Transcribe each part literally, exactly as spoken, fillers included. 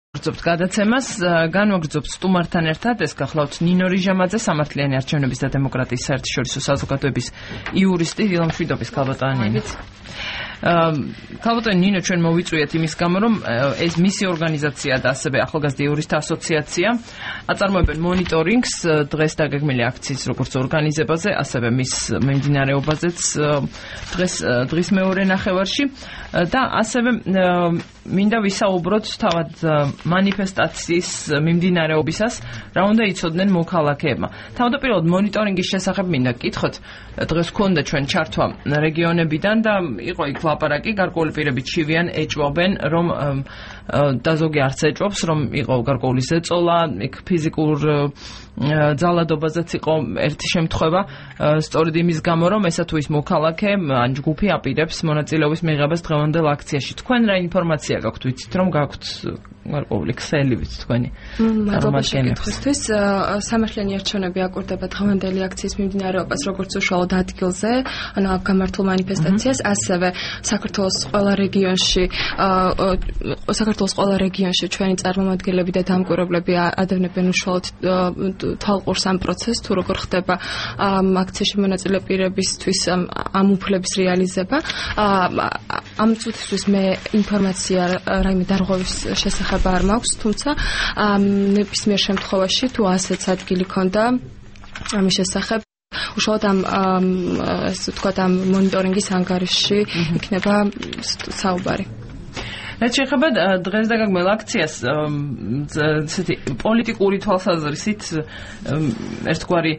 გრძობთ გადაცემას, განვაგრძობთ სტუმართან ერთად, ეს გახლავთ ნინო რიჟამაძე, სამართლიანი არჩევნების და დემოკრატიის საერთაშორისო საზოგადოების იურისტი, დილა მშვიდობის ქალბატონი. ქალბატონი ნინო, ჩვენ მოვიწვიეთ იმის გამო, რომ ეს მისი ორგანიზაცია და ასევე ახალგაზრდა იურისტთა ასოციაცია აწარმოებენ მონიტორინგს დღეს დაგეგმილი აქციის როგორც ორგანიზებაზე, ასევე მის მიმდინარეობაზეც დღეს დღის მეორე ნახევარში და ასევე მინდა ვისაუბროთ თავად მანიფესტაციის მიმდინარეობისას, რა უნდა იცოდნენ მოქალაქეებმა. თავდაპირველად მონიტორინგის შესახებ მინდა გკითხოთ, დღეს გქონდა ჩვენ ჩართვა რეგიონებიდან და იყო იქ ლაპარაკი, გარკვეული პირები ჩივიან, ეჭვობენ, რომ და ზოგი არც ეჭვობს, რომ იყო გარკვეული ზეწოლა, იქ ფიზიკურ ძალადობაზეც იყო ერთი შემთხვევა, სწორედ იმის გამო, რომ ესა თუ ის მოქალაქე ან ჯგუფი აპირებს მონაწილეობის მიღებას დღევანდელ აქციაში. თქვენ რა ინფორმაცია გაქვთ, ვიცით რომ გაქვთ გარკვეული ქსელი ვიცით თქვენი? მადლობა შეკითხვისთვის. სამართლიანი არჩევნები აკვირდება დღევანდელი აქციის მიმდინარეობას როგორც უშუალოდ ადგილზე, ანუ აქ გამართულ მანიფესტაციას, ასევე საქართველოს ყველა რეგიონში საქართველოს ყველა რეგიონში ჩვენი წარმომადგენლები და დამკვირვებლები ადევნებენ უშუალოდ თვალყურს ამ პროცესს, თუ როგორ ხდება აქციაში მონაწილე პირებისთვის ამ უფლების რეალიზება. ამ წუთისთვის მე ინფორმაცია რაიმე დარღვევის შესახებ არ მაქვს, თუმცა ნებისმიერ შემთხვევაში თუ ასეც ადგილი ქონდა ამის შესახებ, უშუალოდ ამ ასე ვთქვათ ამ მონიტორინგის ანგარიშში იქნება საუბარი. რაც შეეხება დღეს დაგეგმილ აქციას, ესეთი პოლიტიკური თვალსაზრისით ერთგვარი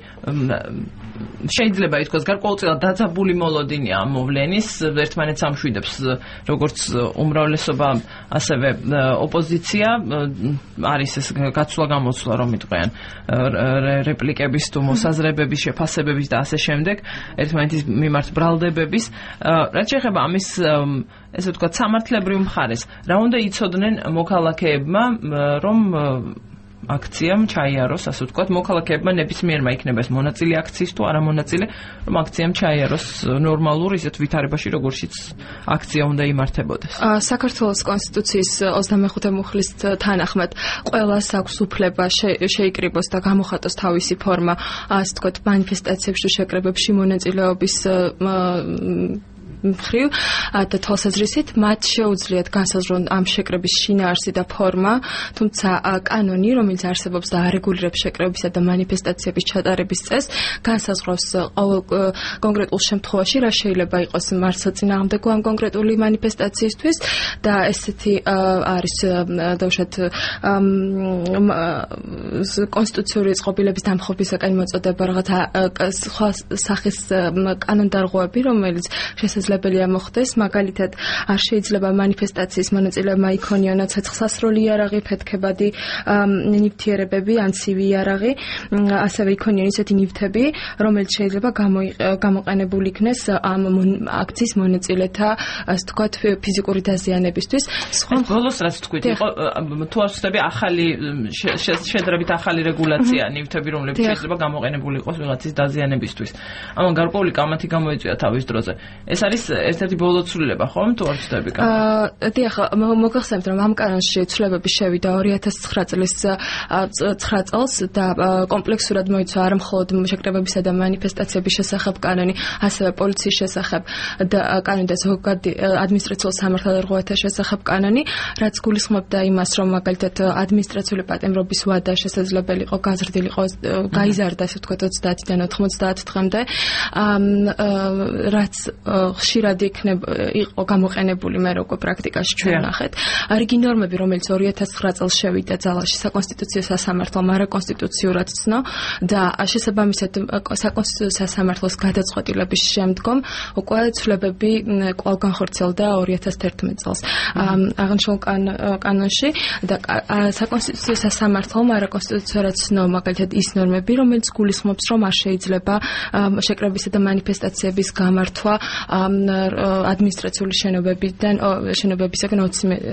შეიძლება ითქვას გარკვეულწილად დაძაბული მოლოდინია ამ მოვლენის, ერთმანეთს ამშვიდებს როგორც უმრავლესობა, ასევე ოპოზიცია, არის ეს გაცვლა-გამოცვლა, რომ იტყვიან რეპლიკების თუ მოსაზრებების, შეფასებების და ასე შემდეგ, ერთმანეთის მიმართ ბრალდებების. რაც შეეხება ამის ესე ვთქვათ სამართლებრივ მხარეს, რა უნდა იცოდნენ მოქალაქეებმა, რომ აქციამ ჩაიაროს, ასე ვთქვათ, მოქალაქეებმა ნებისმიერმა იქნება ეს მონაწილე აქციის თუ არა მონაწილე, რომ აქციამ ჩაიაროს ნორმალურ ისეთ ვითარებაში, როგორშიც აქცია უნდა იმართებოდეს. საქართველოს კონსტიტუციის ოცდამეხუთე მუხლის თანახმად ყველას აქვს უფლება შეიკრიბოს და გამოხატოს თავისი ფორმა, ასე ვთქვათ, მანიფესტაციებში, შეკრებებში მონაწილეობის მხრივ და თვალსაზრისით მათ შეუძლიათ განსაზღვრონ ამ შეკრების შინაარსი და ფორმა, თუმცა კანონი, რომელიც არსებობს და არეგულირებს შეკრებებისა და მანიფესტაციების ჩატარების წესს, განსაზღვრავს ყოველ კონკრეტულ შემთხვევაში რა შეიძლება იყოს მართლწინააღმდეგო ამ კონკრეტული მანიფესტაციისთვის და ესეთი არის დავუშვათ კონსტიტუციური წყობილების დამხობისაკენ მოწოდება რაღაცა სხვა სახის კანონდარღვევები, რომელიც შესაძლებელია მოხდეს, მაგალითად არ შეიძლება მანიფესტაციის მონაწილეებმა იქონიონ ცეცხლსასროლი იარაღი, ფეთქებადი ნივთიერებები ან ცივი იარაღი, ასევე იქონიონ ისეთი ნივთები, რომელიც შეიძლება გამოყენებული იქნეს ამ აქციის მონაწილეთა, ასე ვთქვათ, ფიზიკური დაზიანებისთვის. ბოლოს რაც თქვით, იყო თუ არ ვცდები ახალი შედარებით ახალი რეგულაცია ნივთები, რომლებიც შეიძლება გამოყენებული იყოს ვიღაცის დაზიანებისთვის. ამან გარკვეული კამათი გამოიწვია თავის დროზე. ეს არის ერთ-ერთი ბოლო ცვლილება, ხომ, თუ არ ვცდები? აა, დიახ, მოგახსენებთ, რომ ამ კანონში ცვლილებები შევიდა ორი ათას ცხრა წლის ცხრა წელს და კომპლექსურად მოიცვა არა მხოლოდ შეკრებებისა და მანიფესტაციების შესახებ კანონი, ასევე პოლიციის შესახებ და კანონი და ზოგადი ადმინისტრაციულ სამართალდარღვევათა შესახებ კანონი, რაც გულისხმობდა იმას, რომ მაგალითად ადმინისტრაციული პატიმრობის ვადა შესაძლებელი იყო გაზრდილიყო, გაიზარდა, ასე ვთქვათ, ოცდაათიდან ოთხმოცდაათ დღემდე, რაც ხშირად იქნება იყო გამოყენებული მე როგორ პრაქტიკაში ჩვენ ნახეთ. რიგი ნორმები, რომელიც ორი ათას ცხრა წელს შევიდა ძალაში საკონსტიტუციო სასამართლომ, არაკონსტიტუციურად ცნო და შესაბამისად საკონსტიტუციო სასამართლოს გადაწყვეტილების შემდგომ უკვე ცვლილებები კვლავ განხორციელდა ორი ათას თერთმეტ წელს აღნიშნულ კანონში და საკონსტიტუციო სასამართლომ არაკონსტიტუციურად ცნო მაგალითად ის ნორმები, რომელიც გულისხმობს, რომ არ შეიძლება შეკრებებისა და მანიფესტაციების გამართვა ადმინისტრაციული შენობებიდან შენობებისაგან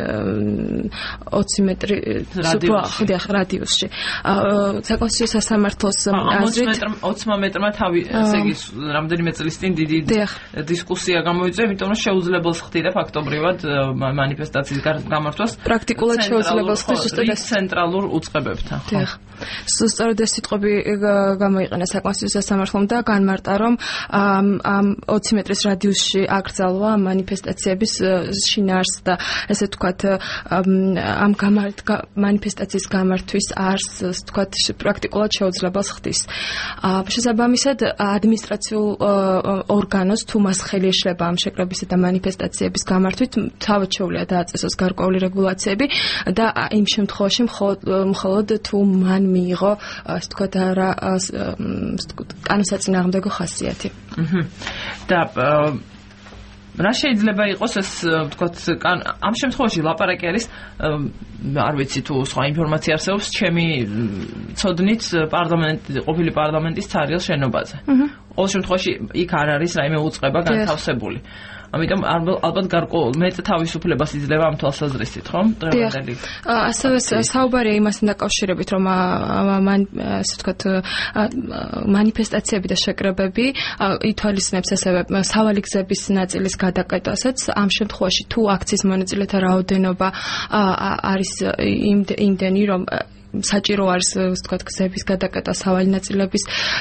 ოცი მეტრი რადიუსში. საკონსტიტუციო სასამართლოს აზრით ოცი მეტრმა თავი ესე იგი რამდენიმე წლის წინ დიდი დისკუსია გამოიწვია, იმიტომ რომ შეუძლებელს ხდიდა ფაქტობრივად მანიფესტაციის გამართვას პრაქტიკულად შეუძლებელს ხდის ზუსტად ცენტრალურ უწყებებთან. დიახ. სწორედ ეს სიტყვები გამოიყენა საკონსტიტუციო სასამართლომ და განმარტა, რომ ამ ოცი მეტრის რადიუსში აკრძალვა მანიფესტაციების შინაარსს და ესე ვთქვათ ამ მანიფესტაციის გამართვის არსს ვთქვათ პრაქტიკულად შეუძლებელს ხდის. შესაბამისად ადმინისტრაციულ ორგანოს თუ მას ხელი ეშლება ამ შეკრებისა და მანიფესტაციების გამართვით თავად შეუძლია დააწესოს გარკვეული რეგულაციები და იმ შემთხვევაში მხოლოდ თუ მან მიიღო ასე ვთქვათ რა კანონსაწინააღმდეგო ხასიათი. და რა შეიძლება იყოს ეს ვთქვათ ამ შემთხვევაში ლაპარაკი არის არ ვიცი თუ სხვა ინფორმაცია არსებობს ჩემი ცოდნით პარლამენტი ყოფილი პარლამენტის ცარიელ შენობაზე. ყოველ შემთხვევაში იქ არ არის რაიმე უწყება განთავსებული. ამიტომ ალბათ გარკვეულ მეტ თავისუფლებას იძლევა ამ თვალსაზრისით, ხო? დღევანდელი. ასევე საუბარია იმასთან დაკავშირებით, რომ მან ასე ვთქვათ მანიფესტაციები და შეკრებები ითვალისწინებს ასევე სავალი გზების ნაწილის გადაკეტვასაც. ამ შემთხვევაში თუ აქციის მონაწილეთა რაოდენობა არის იმდენი, რომ საჭირო არის ვთქვათ გზების გადაკეტვა, სავალი ნაწილების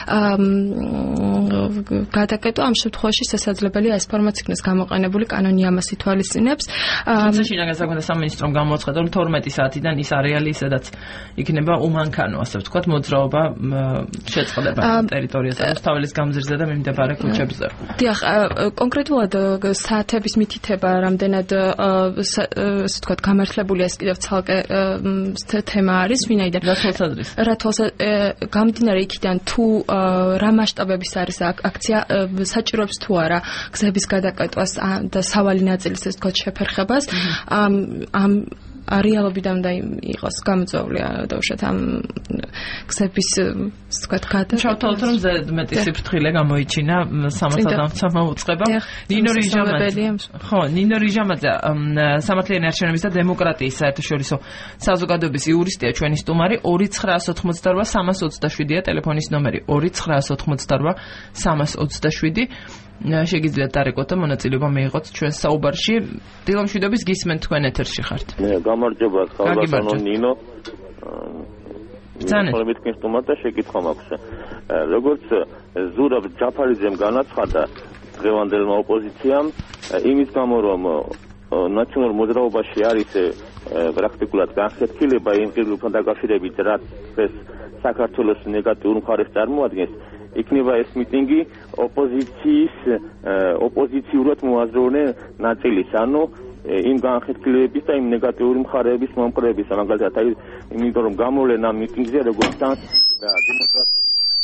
გადაკეტვა, ამ შემთხვევაში შესაძლებელია ეს ფორმაც იქნას გამოყენებული, კანონი ამას ითვალისწინებს. თუმცა შინაგან საქმეთა სამინისტრომ გამოაცხადა, რომ თორმეტი საათიდან ის არეალი, სადაც იქნება უმანქანო, ასე ვთქვათ, მოძრაობა შეწყდება ტერიტორიაზე, რუსთაველის გამზირზე და მიმდებარე ქუჩებზე. დიახ, კონკრეტულად საათების მითითება რამდენად ასე ვთქვათ გამართლებულია ეს კიდევ ცალკე თემა არის. რა თვალსაზრისით? რა თვალსაზრისით გამდინარე იქიდან თუ რა მასშტაბების არის აქცია საჭიროებს თუ არა გზების გადაკეტვას და სავალი ნაწილის ეს თქო შეფერხებას ამ ამ რეალობიდან უნდა იყოს გამოწვეული დაუშვათ ამ გზების ვთქვათ გადაკეტვა. შევთვალოთ რომ მეტი სიფრთხილე გამოიჩინა სამართალდამცავმა უწყებამ. ნინო რიჟამაძე. ხო, ნინო რიჟამაძე სამართლიანი არჩევნების და დემოკრატიის საერთაშორისო საზოგადოების იურისტია, ჩვენი სტუმარი. ორი ცხრაას ოთხმოცდაორვა სამას ოცდაშვიდია ტელეფონის ნომერი ორი ცხრაას ოთხმოცდაორვა სამას ოცდაშვიდი. შეგიძლიათ დარეკოთ და მონაწილეობა მიიღოთ ჩვენ საუბარში. დილამშვიდობის გისმენთ, თქვენ ეთერში ხართ. მე გამარჯობა, ხალბასანო ნინო. ბრძანეთ. ხოლმე თქვენ სტუმართ და შეკითხვა მაქვს. როგორც ზურაბ ჯაფარიძემ განაცხადა დღევანდელმა ოპოზიციამ, იმის გამო რომ ნაციონალურ მოძრაობაში არის პრაქტიკულად განხეთქილება იმ ყიდულთან დაკავშირებით, რაც ეს საქართველოს ნეგატიურ მხარეს წარმოადგენს, იქნება ეს მიტინგი ოპოზიციის ოპოზიციურად მოაზროვნე ნაწილის, ანუ იმ განხეთქილებების და იმ ნეგატიური მხარეების მომხრეების, მაგალითად აი იმიტომ რომ გამოვლენ ამ მიტინგზე როგორც თან და დემოკრატია.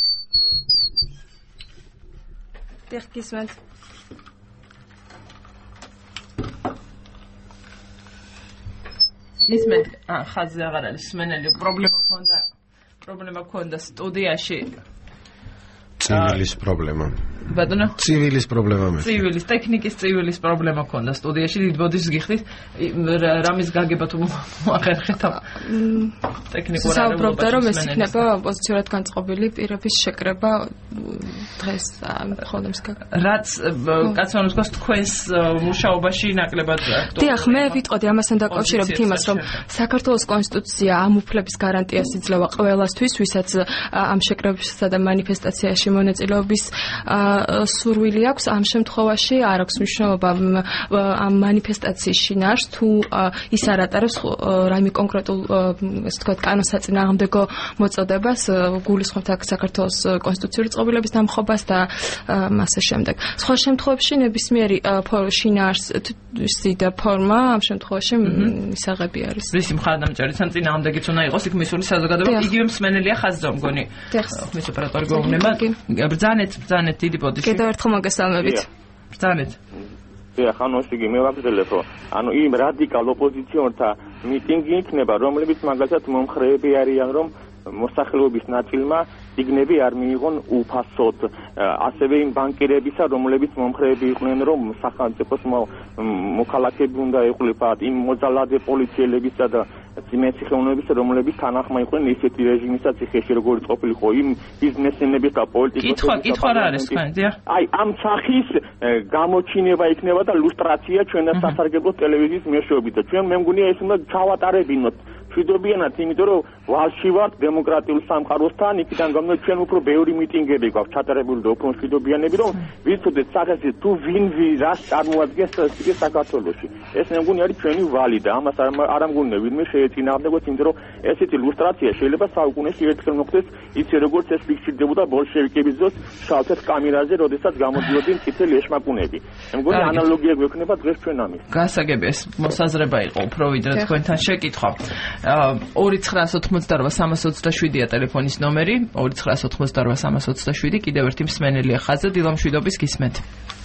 დიახ, გისმენთ. ისმენთ, აა ხაზზე აღარ არის სმენელი, პრობლემა ქონდა. პრობლემა ქონდა სტუდიაში. ცივილის პრობლემა. ბატონო? ცივილის პრობლემა მე. ცივილის, ტექნიკის ცივილის პრობლემა ქონდა სტუდიაში, დიდბოდის გიხდით, რამის გაგება თუ მოახერხეთ ამ ტექნიკურ არებულობაში. საუბრობდა რომ ეს იქნება ოპოზიციურად განწყობილი პირების შეკრება დღეს მხოლოდ მსგავსად. რაც კაცონის გოს თქვენს მუშაობაში ნაკლებად აქტუალურია. დიახ, მე ვიტყოდი ამასთან დაკავშირებით იმას, რომ საქართველოს კონსტიტუცია ამ უფლების გარანტიას იძლევა ყველასთვის, ვისაც ამ შეკრებებსა და მანიფესტაციაში მონაწილეობის სურვილი აქვს. ამ შემთხვევაში არ აქვს მნიშვნელობა ამ მანიფესტაციის შინაარსს თუ ის არ ატარებს რაიმე კონკრეტულ ესე ვთქვათ კანონსაწინააღმდეგო მოწოდებას, გულისხმობთ აქ საქართველოს კონსტიტუციური წყობილების დამხობას და ასე შემდეგ. სხვა შემთხვევებში ნებისმიერი შინაარსი და ფორმა ამ შემთხვევაში მისაღები არის. რისი მხარდამჭერიც ან წინააღმდეგიც უნდა იყოს იქ მისული საზოგადოება, იგივე მსმენელია ხაზზე მგონი. ხმის ოპერატორი გვეუბნება. ბრძანეთ, ბრძანეთ, დიდი ბოდიში. კიდევ ერთხელ მოგესალმებით. ბრძანეთ. დიახ, ანუ ესე იგი მე ვაგრძელებ, რომ ანუ იმ რადიკალ ოპოზიციონერთა მიტინგი იქნება, რომლებიც მაგალითად მომხრეები არიან, რომ მოსახლეობის ნაწილმა სიგნები არ მიიღონ უფასოდ. ასევე იმ ბანკირებისა, რომლებიც მომხრეები იყვნენ, რომ სახელმწიფოს მოქალაქეები უნდა ეყოლებათ იმ მოძალადე პოლიციელებისა და ძმեցიხეულებისა, რომლებიც თანახმა იყვნენ ისეთი რეჟიმისაც ციხეში, როგორც ყოფილიყო იმ ბიზნესმენების და პოლიტიკოსების. კითხვა, კითხვა რა არის თქვენ, დიახ? აი, ამ სახის გამოჩინება იქნება და ლუსტრაცია ჩვენაც სასარგებლო ტელევიზიის მეშვეობით და ჩვენ მე მგონია ეს უნდა ჩავატარებინოთ. მშვიდობიანად, იმიტომ რომ ვალში ვართ დემოკრატიულ სამყაროსთან, იქიდან გამო ჩვენ უფრო ბევრი მიტინგები გვაქვს ჩატარებული და უფრო მშვიდობიანები, რომ ვიცოდეთ სახეზე თუ ვინ რას წარმოადგენს საქართველოში. ეს მე მგონი არის ჩვენი ვალი და ამას არ ამგონია ვინმე შეეწინააღმდეგოს, იმიტომ რომ ესეთი ლუსტრაცია შეიძლება საუკუნეში ერთხელ მოხდეს, იცი როგორც ეს ფიქსირდებოდა ბოლშევიკების დროს შალთეთ კამერაზე, როდესაც გამოდიოდნენ წითელი ეშმაკუნები. მე მგონი ანალოგია გვექნება დღეს ჩვენ ამის. გასაგები ეს მოსაზრება იყო უფრო ვიდრე თქვენთან შეკითხვა. ორი ცხრაას ოთხმოცდაორვა სამას ოცდაშვიდია ტელეფონის ნომერი, ორი ცხრაას ოთხმოცდაორვა სამას ოცდაშვიდი, კიდევ ერთი მსმენელია ხაზზე, დილამშვიდობის გისმენთ.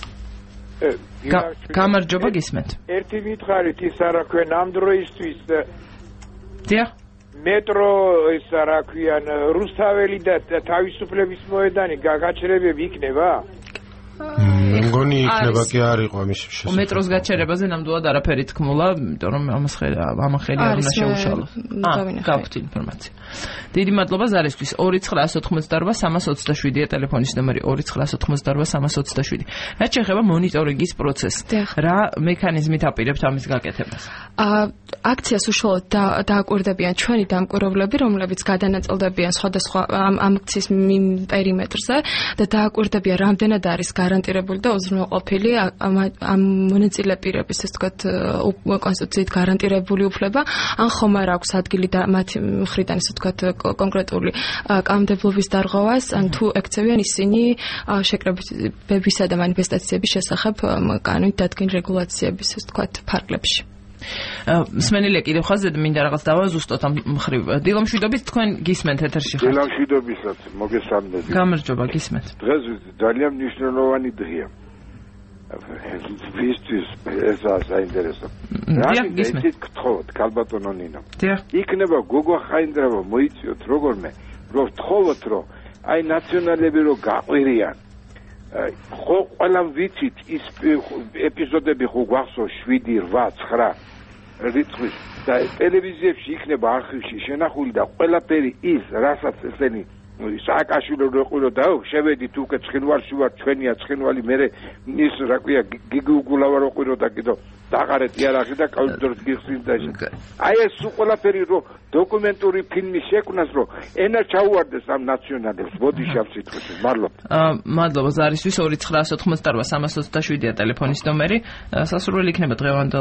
გამარჯობა, გისმენთ. ერთი მითხარით ის არა ქვენ ამ დროისთვის დიახ. მეტრო ის რა ქვიან რუსთაველი და თავისუფლების მოედანი გაგაჩერებები იქნება? მგონი იქნება კი არ იყო ამის შესაძლებლობა. მეტროს გაჩერებაზე ნამდვილად არაფერი თქმულა, იმიტომ რომ ამას ხელი ამან ხელი არ უნდა შეუშალო. აა, გაქვთ ინფორმაცია. დიდი მადლობა ზარისთვის. ორი ცხრაას ოთხმოცდაორვა სამას ოცდაშვიდია ტელეფონის ნომერი ორი ცხრაას ოთხმოცდაორვა სამას ოცდაშვიდი. რაც შეეხება მონიტორინგის პროცესს. რა მექანიზმით აპირებთ ამის გაკეთებას? აა, აქციას უშუალოდ დააკვირდებიან ჩვენი დამკვირვებლები, რომლებიც გადანაწილდებიან სხვადასხვა ამ აქციის პერიმეტრზე და დააკვირდებიან რამდენად არის გარანტირებული და უზრუნველყოფილი ამ მონაწილე პირების, ასე ვთქვათ, კონსტიტუციით გარანტირებული უფლება, ან ხომ არ აქვს ადგილი და მათი მხრიდან, ასე ვთქვათ, კონკრეტული კანონმდებლობის დარღვევას, ან თუ ექცევიან ისინი შეკრებებისა და მანიფესტაციების შესახებ კანონით დადგენ რეგულაციების, ასე ვთქვათ, ფარგლებში. მსმენელია კიდევ ხაზზე და მინდა რაღაც დავაზუსტოთ ამ მხრივ. დილამშვიდობით, თქვენ გისმენთ ეთერში ხართ. დილამშვიდობისაც მოგესალმებით. გამარჯობა, გისმენთ. დღეს ძალიან მნიშვნელოვანი დღეა. ვისთვის ეს საინტერესო. რა ისიც გთხოვთ, ქალბატონო ნინო. იქნება გოგო ხაინდრავა მოიწიოთ როგორმე, რომ გთხოვოთ, რომ აი ნაციონალები რო გაყვირიან. ხო ყველა ვიცით ის ეპიზოდები ხო გვახსოვს შვიდი, რვა, ცხრა რიცხვის და ტელევიზიებში იქნება არქივში შენახული და ყველაფერი ის, რასაც ესენი სააკაშვილო როყვილო და შევედით უკვე ცხინვალში ვარ, ჩვენია ცხინვალი, მე ის რა ქვია გიგი უგულავა როყვილო და კიდო დაღარეთ იარაღი და კავშირს გიხსნის და ეს. აი ეს ყველაფერი რო დოკუმენტური ფილმი შექმნას, რომ ენა ჩაუვარდეს ამ ნაციონალებს, მოდი შევსიტყვით. მადლობთ. აა მადლობა ზარისთვის. ორი ცხრაას ოთხმოცდაორვა სამას ოცდაშვიდია ტელეფონის ნომერი. დასასრული იქნება დღევანდელ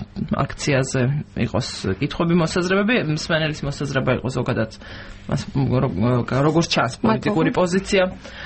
აქციაზე იყოს კითხვები, მოსაზრებები, მსმენელის მოსაზრება იყო ზოგადად მას როგორც ჩანს პოლიტიკური პოზიცია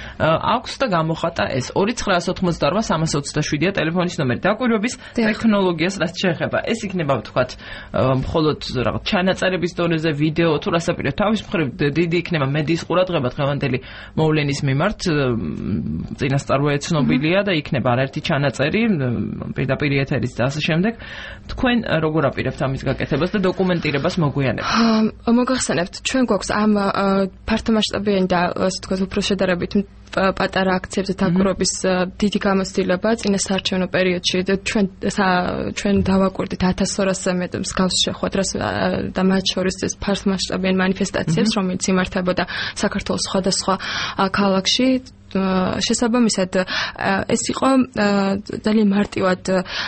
აქვს და გამოხატა ეს ორი ცხრაას ოთხმოცდაორვა სამას ოცდაშვიდია ტელეფონის ნომერი. დაკვირვების ტექნოლოგიას რაც შეეხება, ეს იქნება ვთქვათ მხოლოდ რაღაც ჩანაწერების დონეზე ვიდეო თუ რასაპირებთ, თავის მხრივ დიდი იქნება მედიის ყურადღება დღევანდელი მოვლენის მიმართ, წინასწარმეტყველია ცნობილია და იქნება არაერთი ჩანაწერი, პირდაპირ ეთერის და ასე შემდეგ. თქვენ როგორ აპირებთ ამის გაკეთებას და დოკუმენტირებას მოგვიანებით? მოგახსენებთ, ჩვენ გვაქვს ამ ფართომასშტაბიანი და ასე ვთქვათ უფრო შედარებით პატარა აქციებზე დაკვირვების დიდი გამოცდილება წინასაარჩევნო პერიოდში ჩვენ ჩვენ დავაკვირდით ათას ორასზე მეტ მსგავს შეხვედრას და მათ შორის ეს ფართომასშტაბიანი მანიფესტაციებს, რომელიც იმართებოდა საქართველოს სხვადასხვა ქალაქში. შესაბამისად ეს იყო ძალიან მარტივად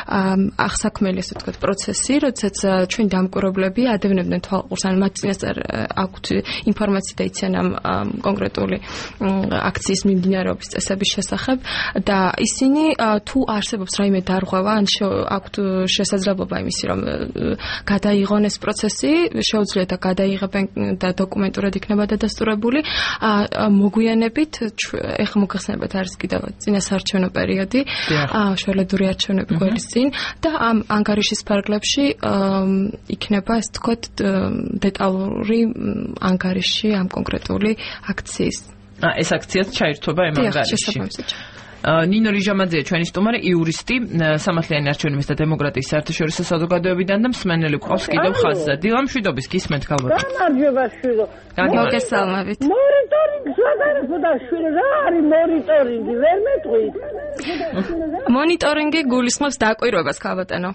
აღსაქმელი, ასე ვთქვათ, პროცესი, როდესაც ჩვენ დამკვირვებლები ადევნებდნენ თვალყურს, ან მათ წინასწარ აქვთ ინფორმაცია და იციან ამ კონკრეტული აქციის მიმდინარეობის წესების შესახებ და ისინი თუ არსებობს რაიმე დარღვევა, ან აქვთ შესაძლებლობა იმისი, რომ გადაიღონ ეს პროცესი, შეუძლიათ და გადაიღებენ და დოკუმენტურად იქნება დადასტურებული, მოგვიანებით მოგახსენებათ არის კიდევ წინასაარჩევნო პერიოდი, შველედური არჩევნები გველის წინ და ამ ანგარიშის ფარგლებში იქნება, ასე ვთქვათ, დეტალური ანგარიში ამ კონკრეტული აქციის. ეს აქციაც ჩაირთვება ამ ანგარიშში. ნინო რიჟამაძეა ჩვენი სტუმარი, იურისტი, სამართლიანი არჩევნების და დემოკრატიის საერთაშორისო საზოგადოებიდან და მსმენელი გვყავს კიდევ ხაზზე. დილა მშვიდობის, გისმენთ ქალბატონო. გამარჯობა შვილო. მოგესალმებით. მონიტორინგი სადარსო და შვილო, რა არის მონიტორინგი? ვერ მეტყვით. მონიტორინგი გულისხმობს დაკვირვებას ქალბატონო.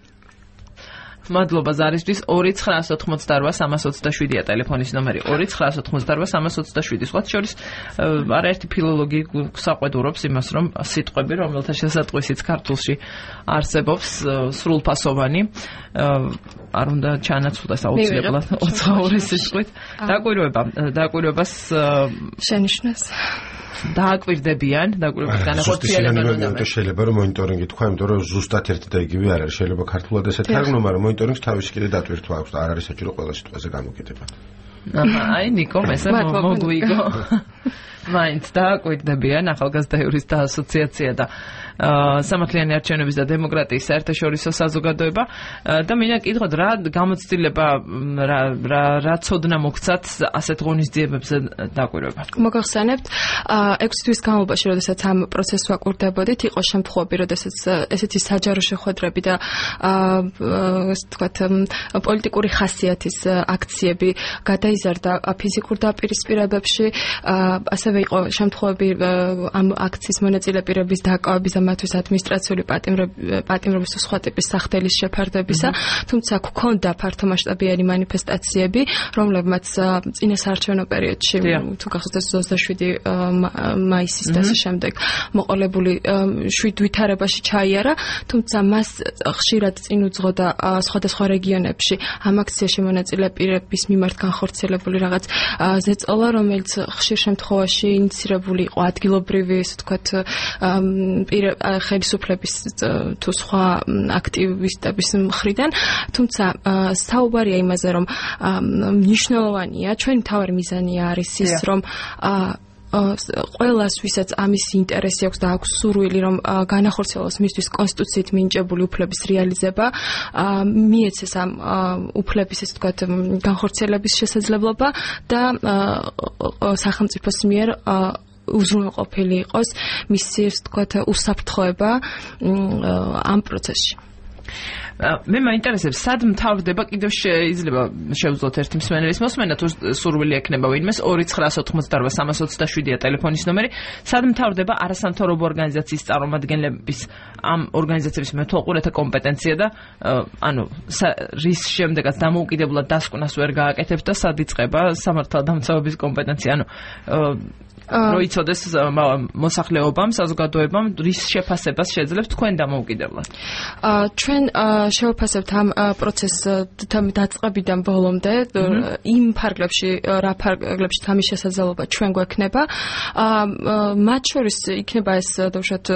მადლობა ზარისთვის. ორი ცხრაას ოთხმოცდაორვა სამას ოცდაშვიდია ტელეფონის ნომერი. ორი ცხრაას ოთხმოცდაორვა სამას ოცდაშვიდი. სხვა შორის არაერთი ფილოლოგი საყვედურობს იმას, რომ სიტყვები, რომელთა შესატყვისიც ქართულში არსებობს, სრულფასოვანი, არ უნდა ჩანაცვლდეს აუცილებლად ოთხაური სიტყვით. დაკვირვება, დაკვირვებას შენიშვნას დააკვირდებიან, დაკვირვების განახორციელება უნდა შეიძლება რომ მონიტორინგი თქვა, იმიტომ რომ ზუსტად ერთი და იგივე არ არის. შეიძლება ქართულად ესე თარგმნო, მაგრამ მონიტორინგს თავისი კიდე დატვირთვა აქვს და არ არის საჭირო ყველა სიტყვაზე გამოკეთება. აჰა, აი ნიკო, ესე მოგვიგო. მაინც დააკვირდებიან ახალგაზრდა იურისტთა ასოციაცია და სამართლიანი არჩევნების და დემოკრატიის საერთაშორისო საზოგადოება და მინდა კითხოთ რა გამოცდილება რა რა ცოდნა მოგცათ ასეთ ღონისძიებებზე დაკვირვება. მოგახსენებთ ექვსი თვის განმავლობაში, როდესაც ამ პროცესს ვაკვირდებოდით, იყო შემთხვევები, როდესაც ესეთი საჯარო შეხვედრები და ასე ვთქვათ პოლიტიკური ხასიათის აქციები გადაიზარდა ფიზიკურ დაპირისპირებებში, ასევე იყო შემთხვევები ამ აქციის მონაწილე პირების დაკავების და მათთვის ადმინისტრაციული პატიმრობის და სხვა ტიპის სახდელის შეფარდებისა, თუმცა გქონდა ფართომასშტაბიანი მანიფესტაციები, რომლებმაც წინა საარჩევნო პერიოდში, თუ გახსოვთ ოცდაშვიდი მაისის და ასე შემდეგ მოყოლებული შვიდ ვითარებაში ჩაიარა, თუმცა მას ხშირად წინ უძღოდა სხვადასხვა რეგიონებში ამ აქციაში მონაწილე პირების მიმართ განხორციელებული რაღაც ზეწოლა, რომელიც ხშირ შემთხვევაში ინიცირებული იყო ადგილობრივი, ასე ვთქვათ, ხელისუფლების თუ სხვა აქტივისტების მხრიდან, თუმცა საუბარია იმაზე, რომ მნიშვნელოვანია, ჩვენი მთავარი მიზანი არის ის, რომ ყველას, ვისაც ამის ინტერესი აქვს და აქვს სურვილი, რომ განახორციელოს მისთვის კონსტიტუციით მინიჭებული უფლების რეალიზება, მიეცეს ამ უფლების, ასე ვთქვათ, განხორციელების შესაძლებლობა და სახელმწიფოს მიერ უზრუნველყოფილი იყოს მისი, ასე ვთქვათ, უსაფრთხოება ამ პროცესში. მე მაინტერესებს, სად მთავრდება, კიდევ შეიძლება შევძლოთ ერთი მსმენელის მოსმენა, თუ სურვილი ექნება ვინმეს, ორი ცხრაას ოთხმოცდაორვა სამას ოცდაშვიდია ტელეფონის ნომერი, სად მთავრდება არასამთავრობო ორგანიზაციის წარმომადგენლების ამ ორგანიზაციების მეთვალყურეთა კომპეტენცია და ანუ რის შემდეგაც დამოუკიდებლად დასკვნას ვერ გააკეთებთ და სად იწყება სამართალდამცავების კომპეტენცია, ანუ როიცოდეს მოსახლეობამ, საზოგადოებამ რის შეფასებას შეძლებთ თქვენ დამოუკიდებლად? ჩვენ შევაფასებთ ამ პროცესს დაწყებიდან ბოლომდე, იმ ფარგლებში, რა ფარგლებში თამის შესაძლებლობა ჩვენ გვექნება. მათ შორის იქნება ეს დავუშვათ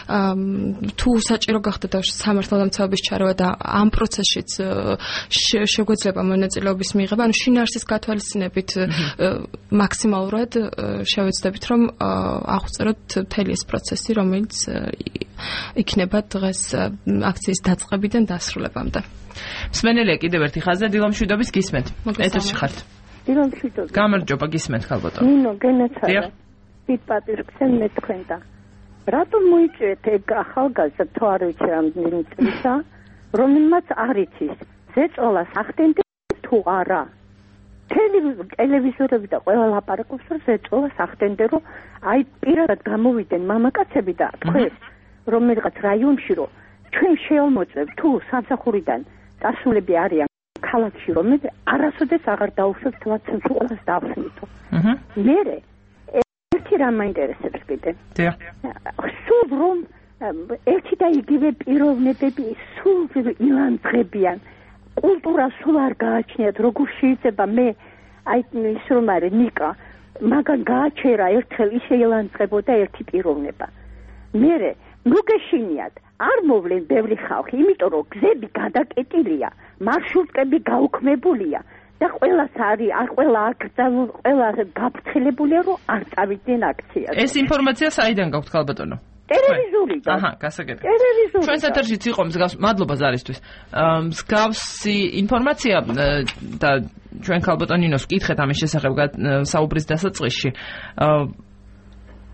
თუ საჭირო გახდა დავუშვათ სამართალდამცავების ჩარევა და ამ პროცესშიც შეგვეძლება მონაწილეობის მიღება, ანუ შინაარსის გათვალისწინებით მაქსიმალურად შევეცდებით, რომ აღვწეროთ მთელი ეს პროცესი, რომელიც იქნება დღეს აქციის დაწყებიდან დასრულებამდე. მსმენელია კიდევ ერთი ხაზზე, დილა მშვიდობის, გისმენთ. ეთერში ხართ. დილა მშვიდობის. გამარჯობა, გისმენთ ქალბატონო. ნინო, გენაცვალა. დიდ პატივს გცემ მე თქვენთან. რატომ მოიწვიეთ ეგ ახალგაზრდა თუ არ ვიცი რამდენი წლისა, რომელმაც არ იცის ზეწოლა სახდენდე თუ არა? ტელევიზორები და ყველა ლაპარაკობს, რომ ზეწოლა სახდენდე, რომ აი პირადად გამოვიდნენ მამაკაცები და თქვენ რომელიღაც რაიონში, რომ ჩვენ შეელმოწმებთ თუ სამსახურიდან წასულები არიან ქალაქში, რომ მე არასოდეს აღარ დაუშვებ თვალს უყურს დავსნითო. მერე ერთი რამ მაინტერესებს კიდე. სულ რომ ერთი და იგივე პიროვნებები სულ ილანძღებიან, კულტურა სულ არ გააჩნიათ, როგორ შეიძლება მე აი ის რომ არის ნიკა, მაგან გააჩერა ერთხელ ისე ილანძღებოდა ერთი პიროვნება. მერე ნუ გეშინიათ, არ მოვლენ ბევრი ხალხი, იმიტომ რომ გზები გადაკეტილია, მარშრუტკები გაუქმებულია და ყველას არის, არ ყველა აქ ყველა გაფრთხილებულია, რომ არ წავიდნენ აქციაზე. ეს ინფორმაცია საიდან გაქვთ ქალბატონო? ტელევიზორიდან. აჰა, გასაგებია. ტელევიზორიდან. ჩვენს ეთერშიც იყო მსგავს, მადლობა ზარისთვის. მსგავსი ინფორმაცია და ჩვენ ქალბატონინოს ვკითხეთ ამის შესახებ საუბრის დასაწყისში.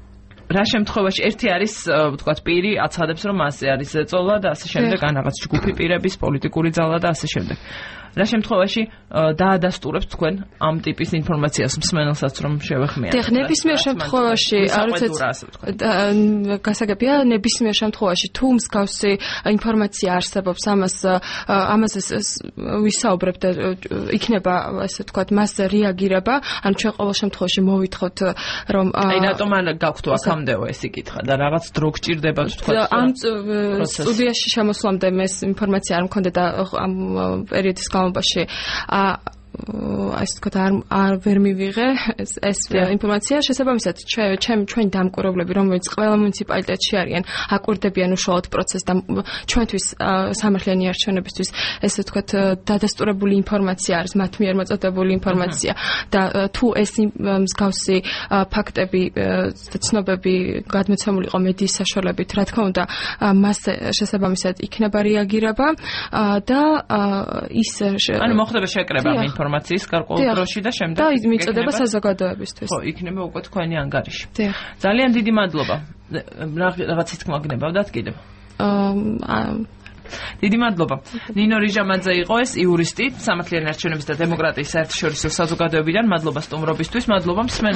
რა შემთხვევაში ერთი არის ვთქვათ პირი აცხადებს რომ ასე არის ზეწოლა და ასე შემდეგ ან რაღაც ჯგუფი პირების პოლიტიკური ძალა და ასე შემდეგ რა შემთხვევაში დაადასტურებთ თქვენ ამ ტიპის ინფორმაციას მსმენელსაც რომ შევეხმიან დიახ ნებისმიერ შემთხვევაში არც გასაგებია ნებისმიერ შემთხვევაში თუ მსგავსი ინფორმაცია არსებობს ამას ამაზე ვისაუბრებთ და იქნება ასე ვთქვათ მასზე რეაგირება ან ჩვენ ყოველ შემთხვევაში მოვითხოვთ რომ აი რატომ არ გაქვთ აქამდეო ეს იკითხა და რაღაც დრო გჭირდება ვთქვათ ამ სტუდიაში შემოსვლამდე მე ინფორმაცია არ მქონდა და ამ პერიოდის განმავლობაში ა ასე ვთქვათ არ არ ვერ მივიღე ეს ეს ინფორმაცია შესაბამისად ჩვენ ჩვენ დამკვირვებლები რომელიც ყველა მუნიციპალიტეტში არიან აკვირდებიან უშუალოდ პროცესს და ჩვენთვის სამართლიანი არჩევნებისთვის ესე ვთქვათ დადასტურებული ინფორმაცია არის მათ მიერ მოწოდებული ინფორმაცია და თუ ეს მსგავსი ფაქტები და ცნობები გადმოცემული იყო მედიის საშუალებით რა თქმა უნდა მას შესაბამისად იქნება რეაგირება და ის ანუ მოხდება შეკრება ამ ინფორმაციის გარკვეულ დროში და შემდეგ და მიწოდება საზოგადოებისთვის. ხო, იქნება უკვე თქვენი ანგარიში. ძალიან დიდი მადლობა. რაღაც თქმა გნებავდათ კიდევ. აა დიდი მადლობა. ნინო რიჟამაძე იყო ეს იურისტი, სამართლიანი არჩევნების და დემოკრატიის საერთაშორისო საზოგადოებიდან. მადლობა სტუმრობისთვის, მადლობა მსმენელს.